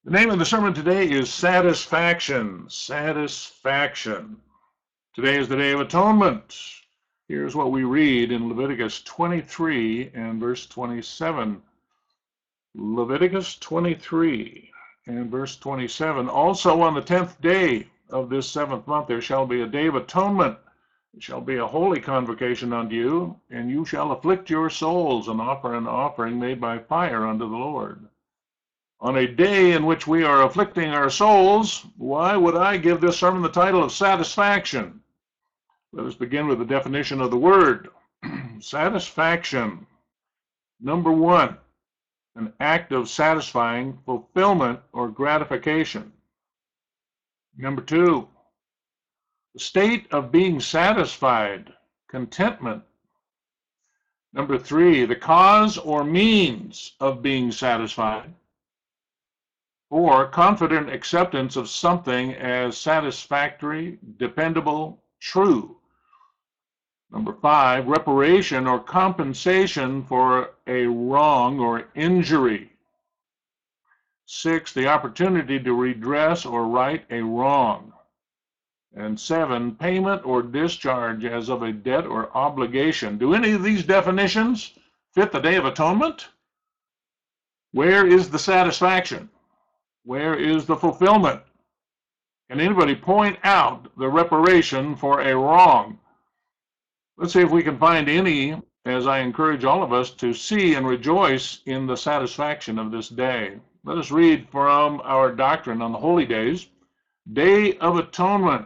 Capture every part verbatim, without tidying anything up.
The name of the sermon today is Satisfaction. Satisfaction. Today is the Day of Atonement. Here's what we read in Leviticus twenty-three and verse twenty-seven. Leviticus twenty-three and verse twenty-seven. Also on the tenth day of this seventh month there shall be a day of atonement. It shall be a holy convocation unto you, and you shall afflict your souls and offer an offering made by fire unto the Lord. On a day in which we are afflicting our souls, why would I give this sermon the title of Satisfaction? Let us begin with the definition of the word. Satisfaction. Number one, an act of satisfying fulfillment or gratification. Number two, the state of being satisfied, contentment. Number three, the cause or means of being satisfied. Four, confident acceptance of something as satisfactory, dependable, true. Number five, reparation or compensation for a wrong or injury. Six, the opportunity to redress or right a wrong. And seven, payment or discharge as of a debt or obligation. Do any of these definitions fit the Day of Atonement? Where is the satisfaction? Where is the fulfillment? Can anybody point out the reparation for a wrong? Let's see if we can find any, as I encourage all of us to see and rejoice in the satisfaction of this day. Let us read from our doctrine on the holy days. Day of Atonement.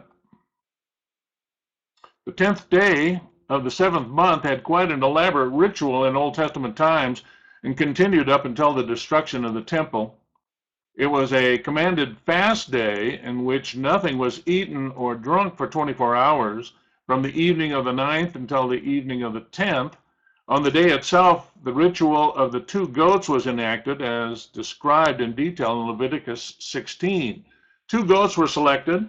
The tenth day of the seventh month had quite an elaborate ritual in Old Testament times and continued up until the destruction of the temple. It was a commanded fast day in which nothing was eaten or drunk for twenty-four hours, from the evening of the ninth until the evening of the tenth. On the day itself, the ritual of the two goats was enacted as described in detail in Leviticus sixteen. Two goats were selected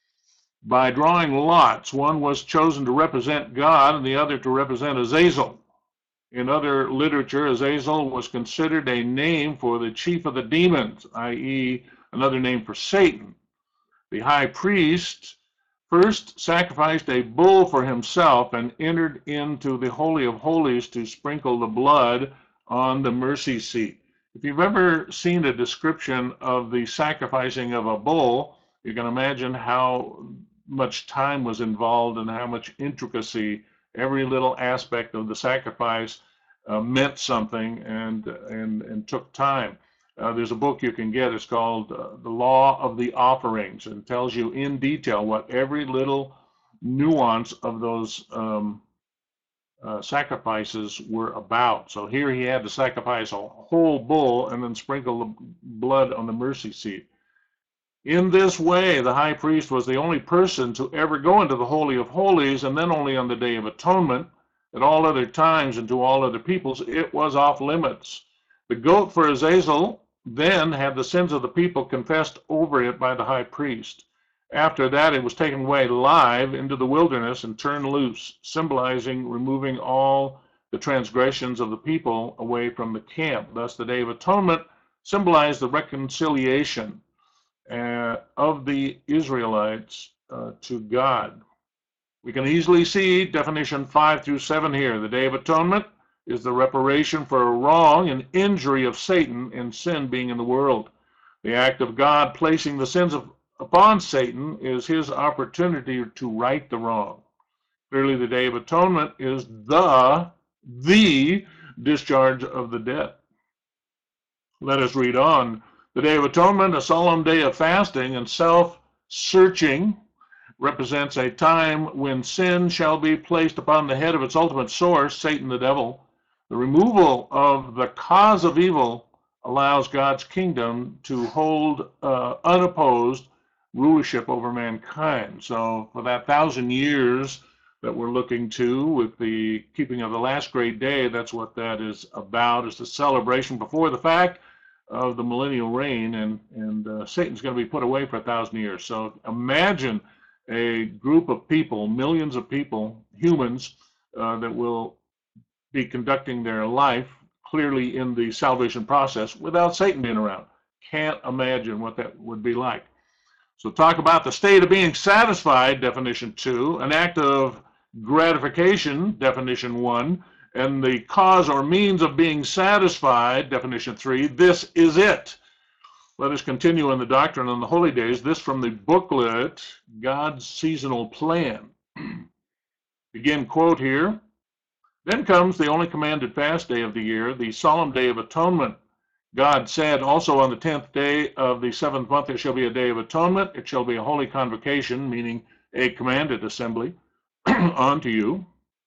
by drawing lots. One was chosen to represent God and the other to represent Azazel. In other literature, Azazel was considered a name for the chief of the demons, that is another name for Satan. The high priest first sacrificed a bull for himself and entered into the Holy of Holies to sprinkle the blood on the mercy seat. If you've ever seen a description of the sacrificing of a bull, you can imagine how much time was involved and how much intricacy. Every little aspect of the sacrifice uh, meant something and, and, and took time. Uh, there's a book you can get, it's called uh, The Law of the Offerings, and tells you in detail what every little nuance of those um, uh, sacrifices were about. So here he had to sacrifice a whole bull and then sprinkle the blood on the mercy seat. In this way, the high priest was the only person to ever go into the Holy of Holies, and then only on the Day of Atonement. At all other times and to all other peoples, it was off limits. The goat for Azazel then had the sins of the people confessed over it by the high priest. After that, it was taken away live into the wilderness and turned loose, symbolizing removing all the transgressions of the people away from the camp. Thus, the Day of Atonement symbolized the reconciliation Uh, of the Israelites uh, to God. We can easily see definition five through seven here. The Day of Atonement is the reparation for a wrong and injury of Satan and sin being in the world. The act of God placing the sins of, upon Satan is his opportunity to right the wrong. Clearly, the Day of Atonement is the, the discharge of the debt. Let us read on. The Day of Atonement, a solemn day of fasting and self-searching, represents a time when sin shall be placed upon the head of its ultimate source, Satan the devil. The removal of the cause of evil allows God's kingdom to hold uh, unopposed rulership over mankind. So for that thousand years that we're looking to with the keeping of the last great day, that's what that is about, is the celebration before the fact of the millennial reign, and, and uh, Satan's going to be put away for a thousand years. So imagine a group of people, millions of people, humans, uh, that will be conducting their life clearly in the salvation process without Satan being around. can't imagine what that would be like. So talk about the state of being satisfied, definition two, an act of gratification, definition one, and the cause or means of being satisfied, definition three, this is it. Let us continue in the doctrine on the holy days, this from the booklet, God's Seasonal Plan. Begin quote here. Then comes the only commanded fast day of the year, the solemn day of atonement. God said, also on the tenth day of the seventh month there shall be a day of atonement. It shall be a holy convocation, meaning a commanded assembly unto you.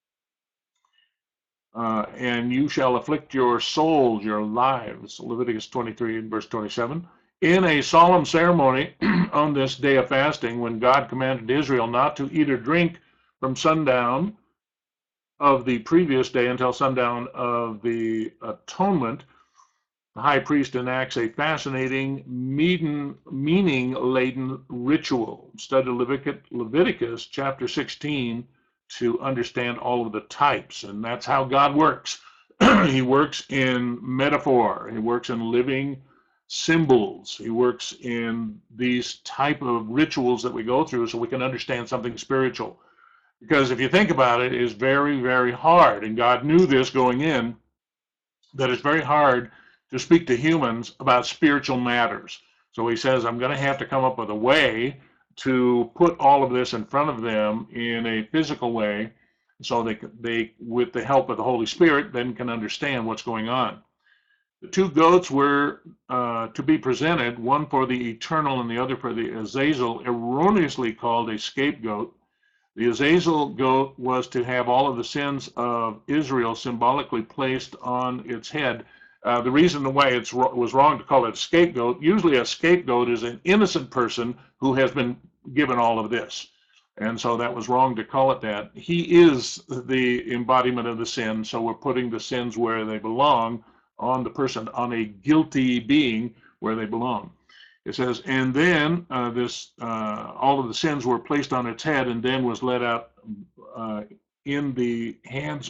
Uh, and you shall afflict your souls, your lives, Leviticus twenty-three and verse twenty-seven, in a solemn ceremony on this day of fasting, when God commanded Israel not to eat or drink from sundown of the previous day until sundown of the atonement. The high priest enacts a fascinating, meaning-laden ritual. Study Leviticus, Leviticus chapter sixteen to understand all of the types, and that's how God works. He works in metaphor. He works in living symbols. He works in these type of rituals that we go through so we can understand something spiritual. Because if you think about it, it is very, very hard, and God knew this going in, that it's very hard to speak to humans about spiritual matters. So he says, I'm going to have to come up with a way to put all of this in front of them in a physical way so they, they, with the help of the Holy Spirit, then can understand what's going on. The two goats were uh, to be presented, one for the eternal and the other for the Azazel, erroneously called a scapegoat. The Azazel goat was to have all of the sins of Israel symbolically placed on its head. Uh, the reason why it was wrong to call it a scapegoat, usually a scapegoat is an innocent person who has been given all of this. And so that was wrong to call it that. He is the embodiment of the sin, so we're putting the sins where they belong, on the person, on a guilty being where they belong. It says, and then uh, this, uh, all of the sins were placed on its head, and then was let out uh, in the hands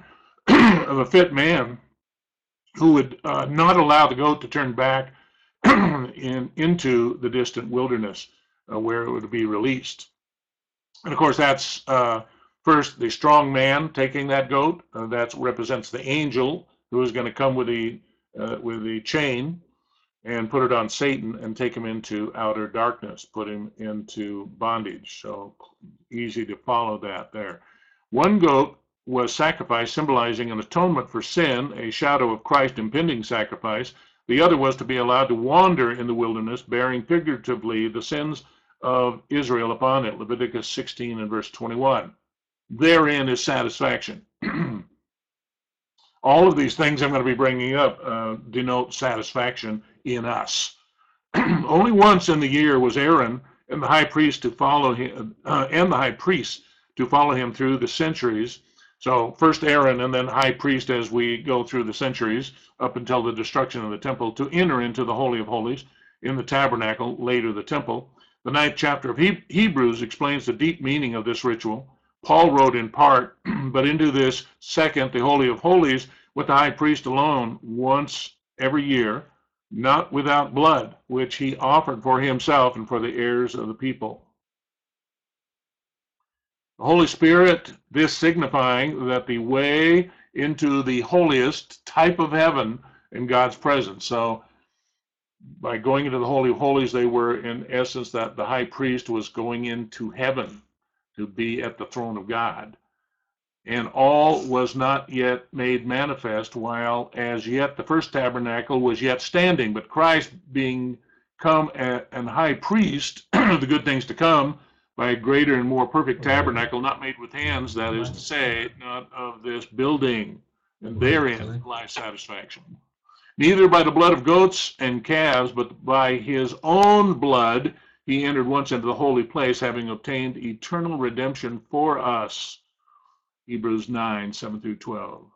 of a fit man, who would uh, not allow the goat to turn back in, into the distant wilderness uh, where it would be released. And of course, that's uh, first the strong man taking that goat. Uh, that represents the angel who is going to come with the, uh, with the chain and put it on Satan and take him into outer darkness, put him into bondage. So easy to follow that there. One goat was sacrificed, symbolizing an atonement for sin, a shadow of Christ's impending sacrifice. The other was to be allowed to wander in the wilderness, bearing figuratively the sins of Israel upon it, Leviticus sixteen and verse twenty-one. Therein is satisfaction. All of these things I'm going to be bringing up uh, denote satisfaction in us. Only once in the year was Aaron and the high priest to follow him, uh, and the high priest to follow him through the centuries. So first Aaron and then high priest as we go through the centuries up until the destruction of the temple, to enter into the Holy of Holies in the tabernacle, later the temple. The ninth chapter of he Hebrews explains the deep meaning of this ritual. Paul wrote in part, but into this second, the Holy of Holies, with the high priest alone, once every year, not without blood, which he offered for himself and for the heirs of the people. The Holy Spirit, this signifying that the way into the holiest type of heaven in God's presence. So by going into the Holy of Holies, they were in essence that the high priest was going into heaven to be at the throne of God. And all was not yet made manifest, while as yet the first tabernacle was yet standing. But Christ being come an high priest, the good things to come, by a greater and more perfect tabernacle, not made with hands, that is to say, not of this building, and therein lies satisfaction. Neither by the blood of goats and calves, but by his own blood he entered once into the holy place, having obtained eternal redemption for us. Hebrews nine, seven through twelve.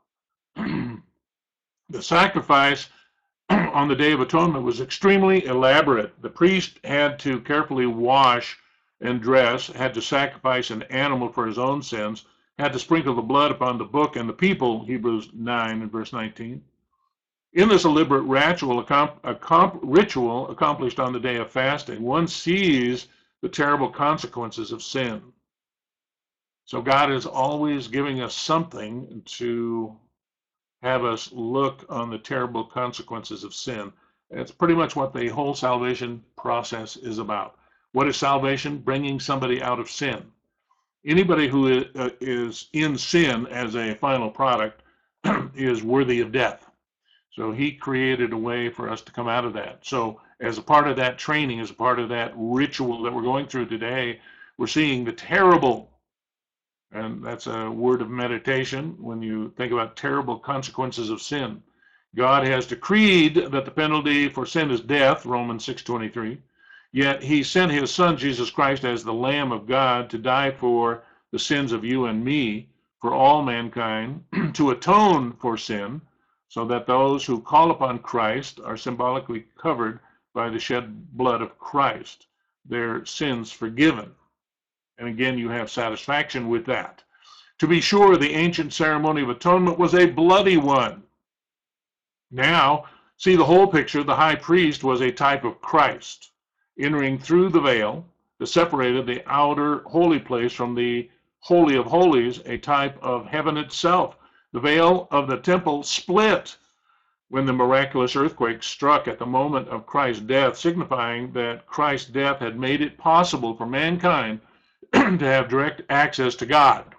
The sacrifice on the Day of Atonement was extremely elaborate. The priest had to carefully wash and dress, had to sacrifice an animal for his own sins, had to sprinkle the blood upon the book and the people, Hebrews nine and verse nineteen. In this elaborate ritual, ritual accomplished on the day of fasting, one sees the terrible consequences of sin. So God is always giving us something to have us look on the terrible consequences of sin. It's pretty much what the whole salvation process is about. What is salvation? Bringing somebody out of sin. Anybody who is in sin as a final product is worthy of death. So he created a way for us to come out of that. So as a part of that training, as a part of that ritual that we're going through today, we're seeing the terrible, and that's a word of meditation when you think about terrible consequences of sin. God has decreed that the penalty for sin is death, Romans six twenty-three. Yet he sent his son, Jesus Christ, as the Lamb of God to die for the sins of you and me, for all mankind, to atone for sin, so that those who call upon Christ are symbolically covered by the shed blood of Christ, their sins forgiven. And again, you have satisfaction with that. To be sure, the ancient ceremony of atonement was a bloody one. Now, see the whole picture. The high priest was a type of Christ, entering through the veil that separated the outer holy place from the Holy of Holies, a type of heaven itself. The veil of the temple split when the miraculous earthquake struck at the moment of Christ's death, signifying that Christ's death had made it possible for mankind to have direct access to God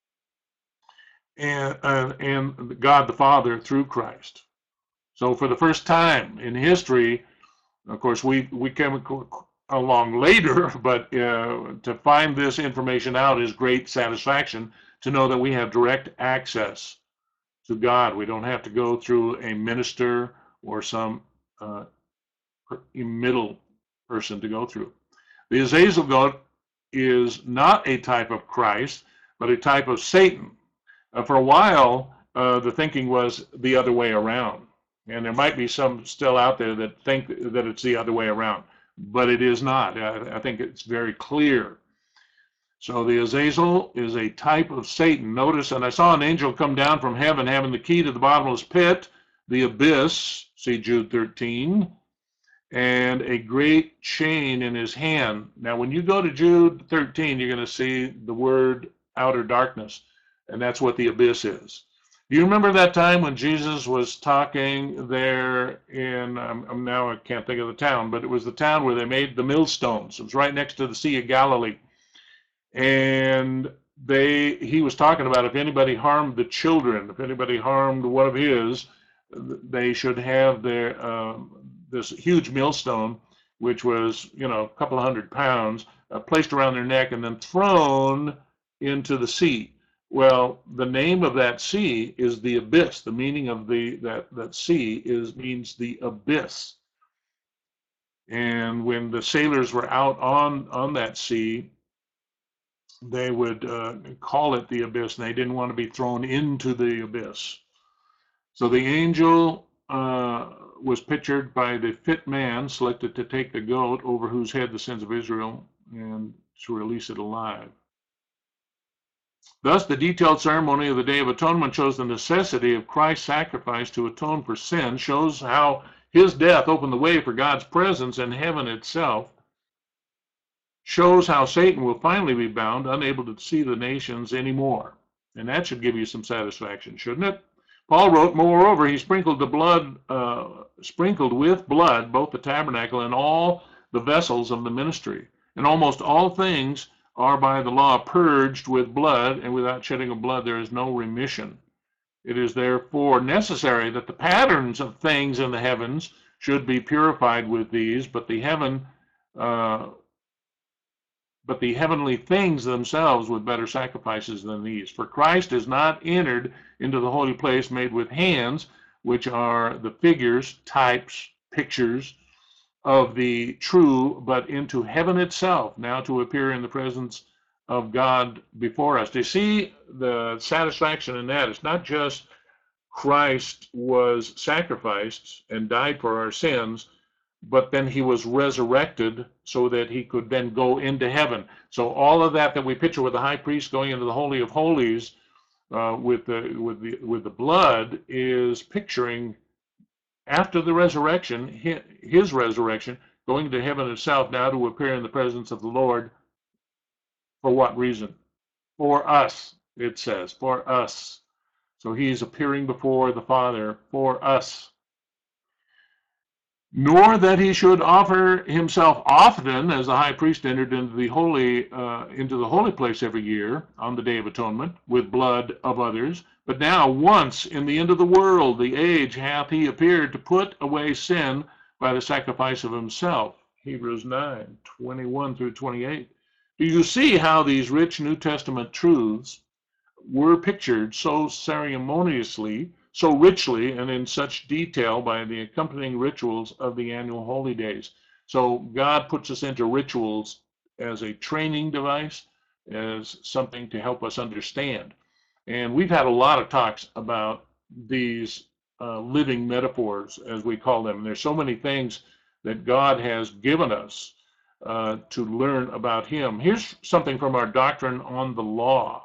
and, uh, and God the Father through Christ. So for the first time in history, of course, we, we came along later, but uh, to find this information out is great satisfaction to know that we have direct access to God. We don't have to go through a minister or some uh, middle person to go through. The Azazel goat is not a type of Christ, but a type of Satan. Uh, for a while, uh, the thinking was the other way around. And there might be some still out there that think that it's the other way around, but it is not. I, I think it's very clear. So the Azazel is a type of Satan. Notice, and I saw an angel come down from heaven having the key to the bottomless pit, the abyss, see Jude thirteen, and a great chain in his hand. Now, when you go to Jude thirteen, you're going to see the word outer darkness, and that's what the abyss is. Do you remember that time when Jesus was talking there in, um, now I can't think of the town, but it was the town where they made the millstones. It was right next to the Sea of Galilee. And they, he was talking about if anybody harmed the children, if anybody harmed one of his, they should have their, um, this huge millstone, which was, you know, a couple of hundred pounds, uh, placed around their neck and then thrown into the sea. Well, the name of that sea is the abyss. The meaning of the that, that sea is means the abyss. And when the sailors were out on, on that sea, they would uh, call it the abyss, and they didn't want to be thrown into the abyss. So the angel uh, was pictured by the fit man selected to take the goat over whose head the sins of Israel and to release it alive. Thus, the detailed ceremony of the Day of Atonement shows the necessity of Christ's sacrifice to atone for sin, shows how his death opened the way for God's presence in heaven itself, shows how Satan will finally be bound, unable to see the nations anymore. And that should give you some satisfaction, shouldn't it? Paul wrote, moreover, he sprinkled the blood, uh, sprinkled with blood, both the tabernacle and all the vessels of the ministry. And almost all things are by the law purged with blood, and without shedding of blood there is no remission. It is therefore necessary that the patterns of things in the heavens should be purified with these, but the heaven uh, but the heavenly things themselves with better sacrifices than these. For Christ is not entered into the holy place made with hands, which are the figures, types, pictures of the true, but into heaven itself, now to appear in the presence of God before us. Do you see the satisfaction in that? It's not just Christ was sacrificed and died for our sins, but then he was resurrected so that he could then go into heaven. So all of that that we picture with the high priest going into the Holy of Holies uh, with the with the with the blood is picturing after the resurrection, his resurrection, going to heaven itself now to appear in the presence of the Lord. For what reason? For us, it says, for us. So he's appearing before the Father for us. Nor that he should offer himself often, as the high priest entered into the holy uh, into the holy place every year on the Day of Atonement with blood of others, but now once in the end of the world, the age, hath he appeared to put away sin by the sacrifice of himself. Hebrews nine, twenty-one through twenty-eight. Do you see how these rich New Testament truths were pictured so ceremoniously, so richly, and in such detail by the accompanying rituals of the annual holy days? So God puts us into rituals as a training device, as something to help us understand. And we've had a lot of talks about these uh, living metaphors, as we call them. And there's so many things that God has given us uh, to learn about him. Here's something from our Doctrine on the Law.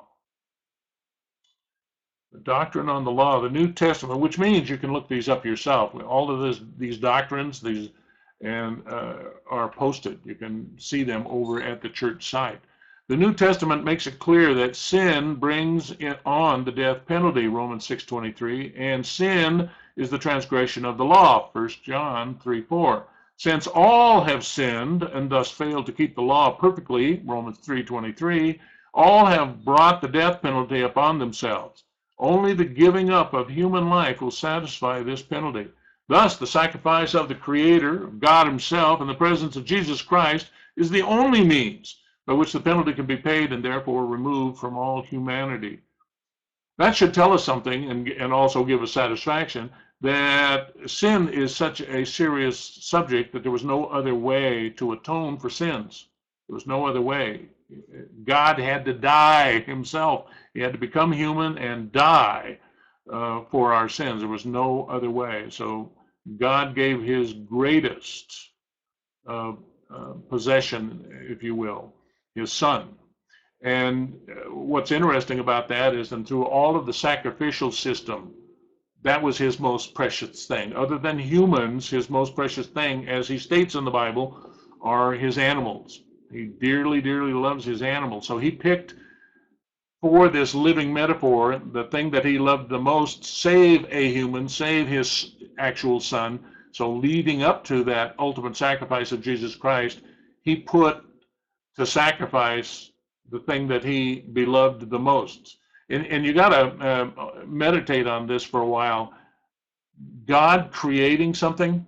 The Doctrine on the Law, the New Testament, which means you can look these up yourself. All of this, these doctrines, these and uh, are posted. You can see them over at the church site. The New Testament makes it clear that sin brings on the death penalty, Romans six twenty-three, and sin is the transgression of the law, First John three four. Since all have sinned and thus failed to keep the law perfectly, Romans three twenty-three, all have brought the death penalty upon themselves. Only the giving up of human life will satisfy this penalty. Thus, the sacrifice of the Creator, of God himself, in the presence of Jesus Christ is the only means by which the penalty can be paid and therefore removed from all humanity. That should tell us something and, and also give us satisfaction that sin is such a serious subject that there was no other way to atone for sins. There was no other way. God had to die himself. He had to become human and die uh, for our sins. There was no other way. So God gave his greatest uh, uh, possession, if you will, his son. And what's interesting about that is that through all of the sacrificial system, that was his most precious thing. Other than humans, his most precious thing, as he states in the Bible, are his animals. He dearly, dearly loves his animals. So he picked for this living metaphor, the thing that he loved the most, save a human, save his actual son. So leading up to that ultimate sacrifice of Jesus Christ, he put to sacrifice the thing that he beloved the most. And, and you got to uh, meditate on this for a while. God creating something,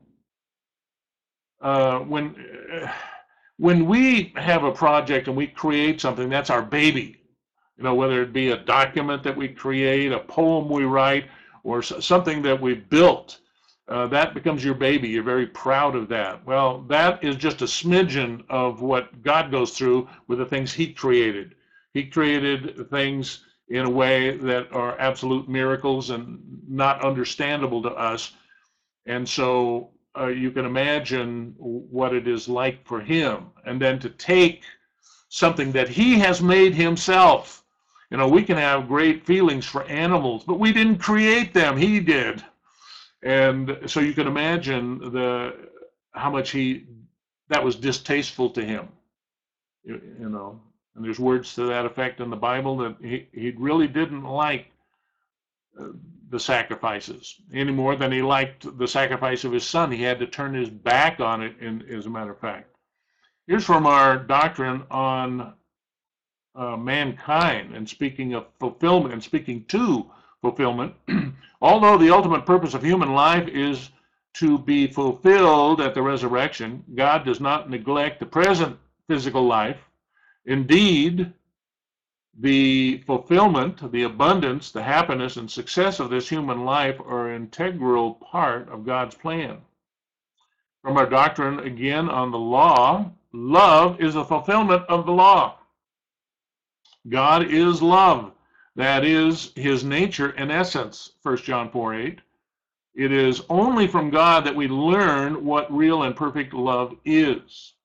uh, when, uh, when we have a project and we create something, that's our baby. You know, whether it be a document that we create, a poem we write, or something that we built, uh, that becomes your baby. You're very proud of that. Well, that is just a smidgen of what God goes through with the things he created. He created things in a way that are absolute miracles and not understandable to us. And so uh, you can imagine what it is like for him. And then to take something that he has made himself. You know, we can have great feelings for animals, but we didn't create them. He did. And so you can imagine the how much he that was distasteful to him. You, you know, and there's words to that effect in the Bible that he, he really didn't like uh, the sacrifices any more than he liked the sacrifice of his son. He had to turn his back on it, in, as a matter of fact. Here's from our Doctrine on uh, Mankind, and speaking of fulfillment, and speaking to fulfillment, although the ultimate purpose of human life is to be fulfilled at the resurrection, God does not neglect the present physical life. Indeed, the fulfillment, the abundance, the happiness, and success of this human life are an integral part of God's plan. From our Doctrine again on the Law, love is the fulfillment of the law. God is love. That is his nature and essence, First John four eight. It is only from God that we learn what real and perfect love is.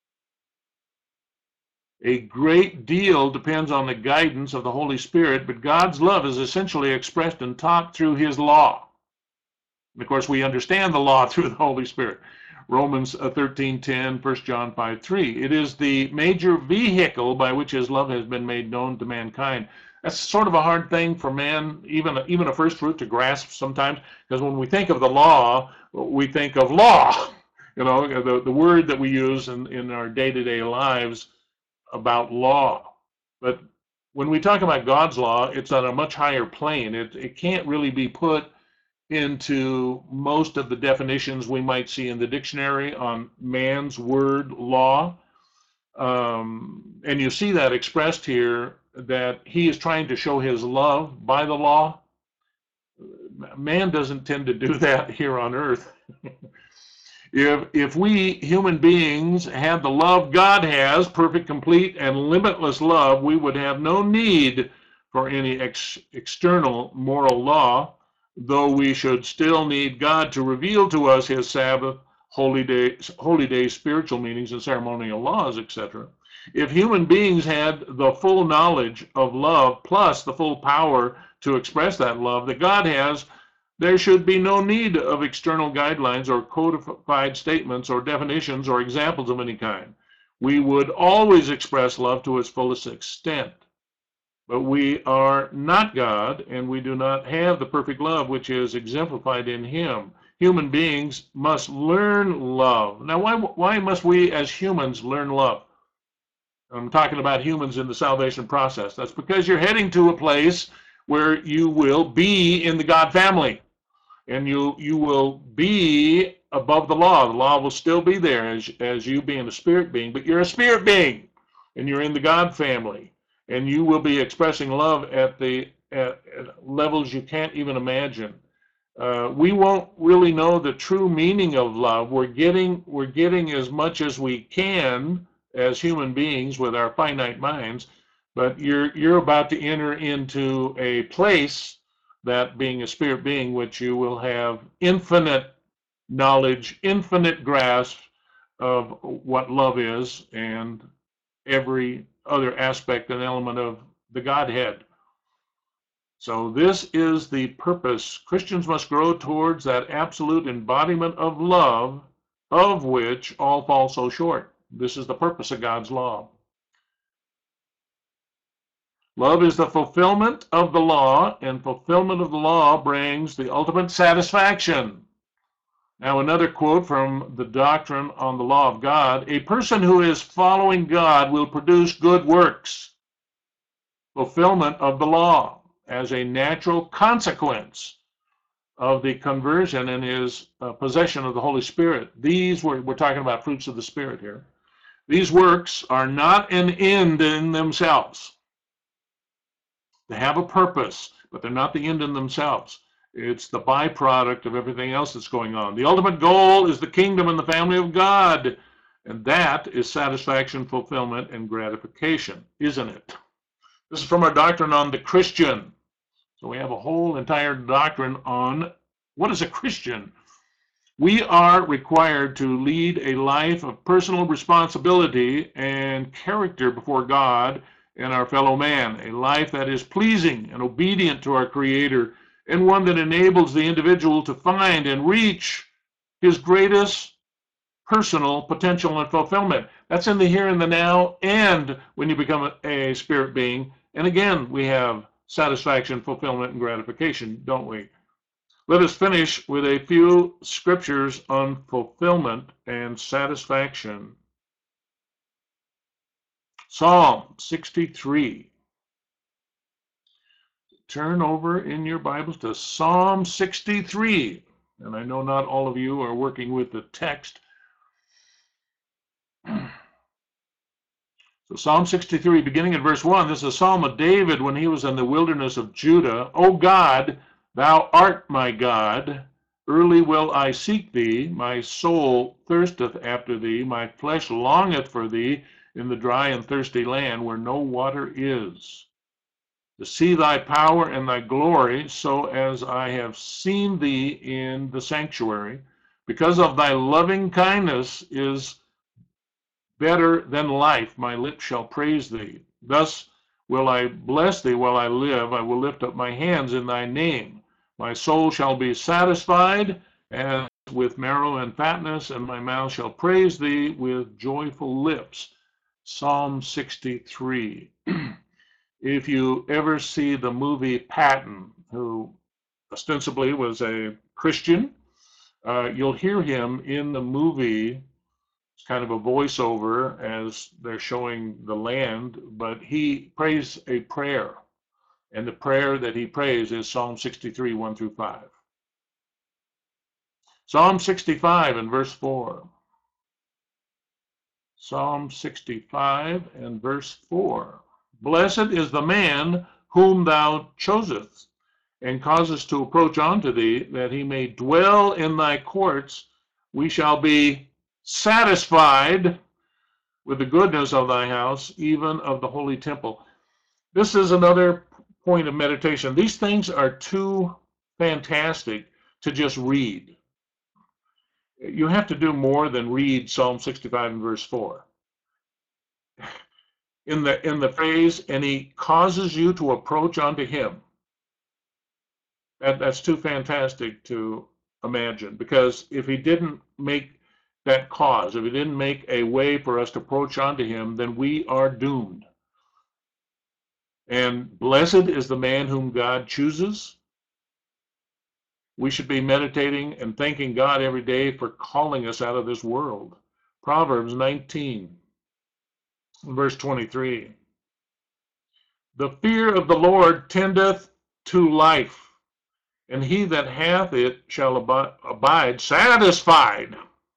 A great deal depends on the guidance of the Holy Spirit, but God's love is essentially expressed and taught through his law. And of course, we understand the law through the Holy Spirit. Romans thirteen ten, First John five three. It is the major vehicle by which his love has been made known to mankind. That's sort of a hard thing for man, even, even a first fruit, to grasp sometimes, because when we think of the law, we think of law. You know, the, the word that we use in, in our day-to-day lives about law. But when we talk about God's law, it's on a much higher plane. It, it can't really be put into most of the definitions we might see in the dictionary on man's word law. Um, and you see that expressed here, that he is trying to show his love by the law. Man doesn't tend to do that here on earth. If, if we human beings had the love God has, perfect, complete, and limitless love, we would have no need for any ex external moral law, though we should still need God to reveal to us his Sabbath, holy days, holy days, spiritual meanings, and ceremonial laws, et cetera. If human beings had the full knowledge of love plus the full power to express that love that God has, there should be no need of external guidelines or codified statements or definitions or examples of any kind. We would always express love to its fullest extent. But we are not God, and we do not have the perfect love which is exemplified in him. Human beings must learn love. Now, why, why must we as humans learn love? I'm talking about humans in the salvation process. That's because you're heading to a place where you will be in the God family. And you you will be above the law. The law will still be there as, as you being a spirit being, but you're a spirit being, and you're in the God family. And you will be expressing love at the at, at levels you can't even imagine. Uh, we won't really know the true meaning of love. We're getting we're getting as much as we can as human beings with our finite minds, but you're you're about to enter into a place, that being a spirit being, which you will have infinite knowledge, infinite grasp of what love is and every other aspect and element of the Godhead. So this is the purpose. Christians must grow towards that absolute embodiment of love, of which all fall so short. This is the purpose of God's law. Love is the fulfillment of the law, and fulfillment of the law brings the ultimate satisfaction. Now, another quote from the Doctrine on the Law of God: a person who is following God will produce good works. Fulfillment of the law as a natural consequence of the conversion and his uh, possession of the Holy Spirit. These, were, we're talking about fruits of the Spirit here. These works are not an end in themselves. They have a purpose, but they're not the end in themselves. It's the byproduct of everything else that's going on. The ultimate goal is the kingdom and the family of God, and that is satisfaction, fulfillment, and gratification, isn't it? This is from our doctrine on the Christian. So we have a whole entire doctrine on what is a Christian. We are required to lead a life of personal responsibility and character before God and our fellow man, a life that is pleasing and obedient to our Creator, and one that enables the individual to find and reach his greatest personal potential and fulfillment. That's in the here and the now, and when you become a, a spirit being. And again, we have satisfaction, fulfillment, and gratification, don't we? Let us finish with a few scriptures on fulfillment and satisfaction. Psalm sixty-three. Turn over in your Bibles to Psalm sixty-three. And I know not all of you are working with the text. So Psalm sixty-three, beginning at verse one, this is a psalm of David when he was in the wilderness of Judah. O God, thou art my God. Early will I seek thee. My soul thirsteth after thee. My flesh longeth for thee in the dry and thirsty land where no water is, to see thy power and thy glory, so as I have seen thee in the sanctuary. Because of thy loving kindness is better than life, my lips shall praise thee. Thus will I bless thee while I live. I will lift up my hands in thy name. My soul shall be satisfied as with marrow and fatness, and my mouth shall praise thee with joyful lips. Psalm sixty-three. If you ever see the movie Patton, who ostensibly was a Christian, uh, you'll hear him in the movie. It's kind of a voiceover as they're showing the land, but he prays a prayer. And the prayer that he prays is Psalm sixty-three, one through five. Psalm sixty-five and verse four. Psalm sixty-five and verse four. Blessed is the man whom thou chosest, and causest to approach unto thee, that he may dwell in thy courts. We shall be satisfied with the goodness of thy house, even of the holy temple. This is another point of meditation. These things are too fantastic to just read. You have to do more than read Psalm sixty-five and verse four. In the, in the phrase, and he causes you to approach unto him. That, that's too fantastic to imagine, because if he didn't make that cause, if he didn't make a way for us to approach unto him, then we are doomed. And blessed is the man whom God chooses. We should be meditating and thanking God every day for calling us out of this world. Proverbs nineteen, verse twenty-three. The fear of the Lord tendeth to life, and he that hath it shall abide satisfied.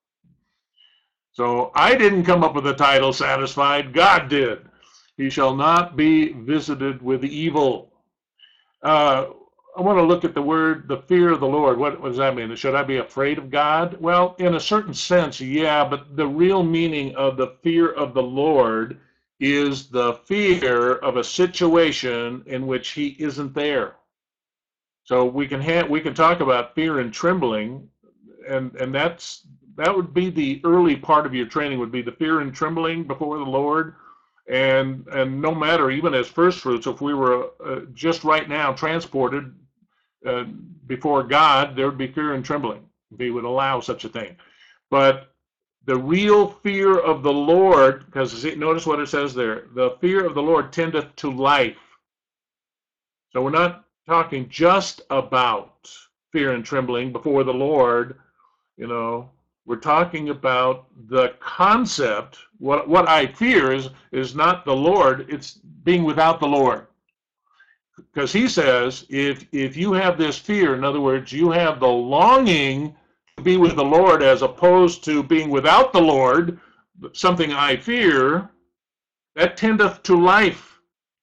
So I didn't come up with the title satisfied, God did. He shall not be visited with evil. Uh, I want to look at the word, the fear of the Lord. What, what does that mean? Should I be afraid of God? Well, in a certain sense, yeah, but the real meaning of the fear of the Lord is the fear of a situation in which he isn't there. So we can have, we can talk about fear and trembling, and and that's that would be the early part of your training, would be the fear and trembling before the Lord. And and no matter, even as first fruits, if we were uh, just right now transported uh, before God, there would be fear and trembling if he would allow such a thing. But the real fear of the Lord, because notice what it says there, the fear of the Lord tendeth to life. So we're not talking just about fear and trembling before the Lord, you know. We're talking about the concept. What what I fear is is not the Lord, it's being without the Lord. Because he says, if if you have this fear, in other words, you have the longing to be with the Lord as opposed to being without the Lord, something I fear, that tendeth to life.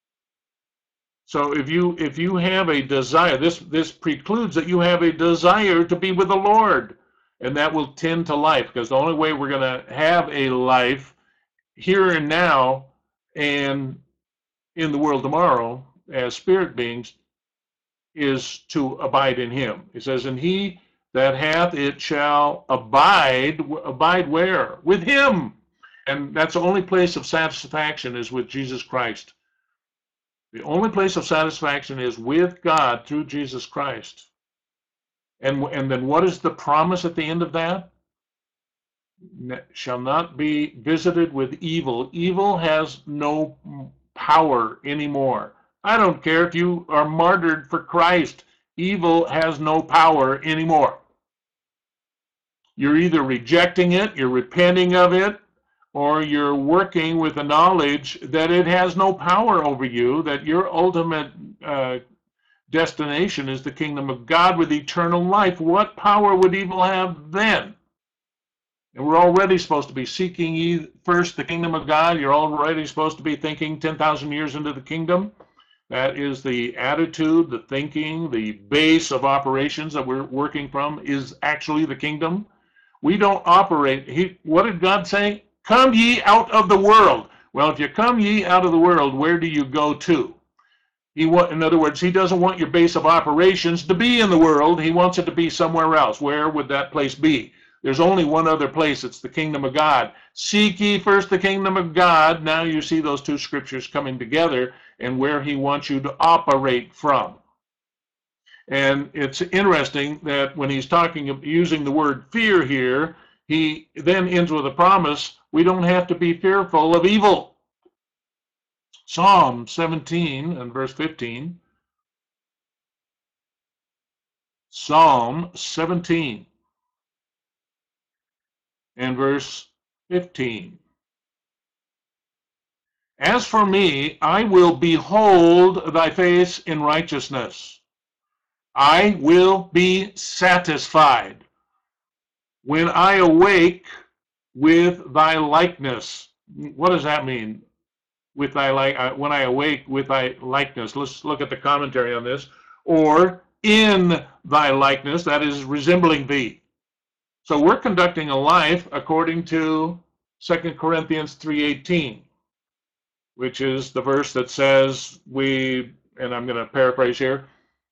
So if you if you have a desire, this this precludes that you have a desire to be with the Lord. And that will tend to life, because the only way we're going to have a life here and now and in the world tomorrow as spirit beings is to abide in him. He says, and he that hath it shall abide. Abide where? With him. And that's the only place of satisfaction is with Jesus Christ. The only place of satisfaction is with God through Jesus Christ. And, and then what is the promise at the end of that? Shall not be visited with evil. Evil has no power anymore. I don't care if you are martyred for Christ. Evil has no power anymore. You're either rejecting it, you're repenting of it, or you're working with the knowledge that it has no power over you, that your ultimate uh, destination is the kingdom of God with eternal life. What power would evil have then? And we're already supposed to be seeking ye first the kingdom of God. You're already supposed to be thinking ten thousand years into the kingdom. That is the attitude, the thinking, the base of operations that we're working from is actually the kingdom. We don't operate. He, what did God say? Come ye out of the world. Well, if you come ye out of the world, where do you go to? He want, in other words, he doesn't want your base of operations to be in the world. He wants it to be somewhere else. Where would that place be? There's only one other place. It's the kingdom of God. Seek ye first the kingdom of God. Now you see those two scriptures coming together and where he wants you to operate from. And it's interesting that when he's talking, using the word fear here, he then ends with a promise, we don't have to be fearful of evil. Psalm seventeen and verse fifteen. Psalm seventeen and verse fifteen. As for me, I will behold thy face in righteousness. I will be satisfied when I awake with thy likeness. What does that mean? With thy like, uh, when I awake with thy likeness. Let's look at the commentary on this. Or in thy likeness, that is resembling thee. So we're conducting a life according to Second Corinthians three eighteen, which is the verse that says we, and I'm going to paraphrase here,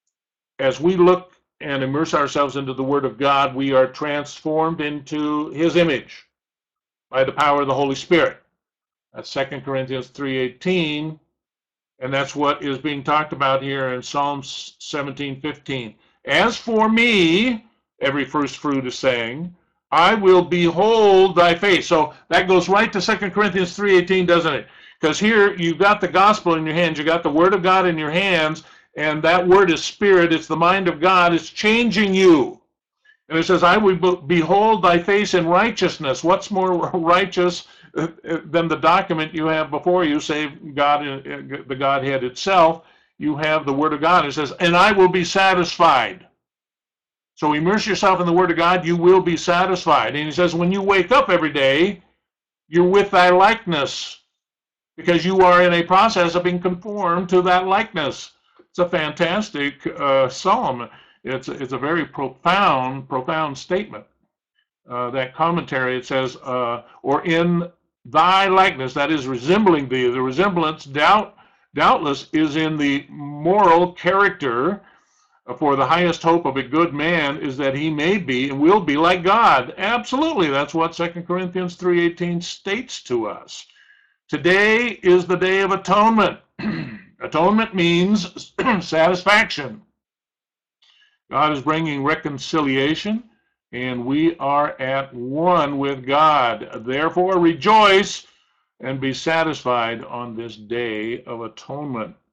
as we look and immerse ourselves into the Word of God, we are transformed into His image by the power of the Holy Spirit. That's Second Corinthians three eighteen, and that's what is being talked about here in Psalm seventeen fifteen. As for me, every first fruit is saying, I will behold thy face. So that goes right to Second Corinthians three eighteen, doesn't it? Because here you've got the gospel in your hands, you got the Word of God in your hands, and that Word is Spirit, it's the mind of God, it's changing you. And it says, I will behold thy face in righteousness. What's more righteous than the document you have before you, save God, the Godhead itself? You have the Word of God. It says, and I will be satisfied. So immerse yourself in the Word of God, you will be satisfied. And he says, when you wake up every day, you're with thy likeness, because you are in a process of being conformed to that likeness. It's a fantastic uh, psalm. It's, it's a very profound, profound statement. Uh, that commentary, it says, uh, or in thy likeness, that is resembling thee. The resemblance, doubt, doubtless, is in the moral character. For the highest hope of a good man is that he may be and will be like God. Absolutely, that's what Second Corinthians three eighteen states to us. Today is the day of atonement. Atonement means satisfaction. God is bringing reconciliation, and we are at one with God. Therefore, rejoice and be satisfied on this day of atonement.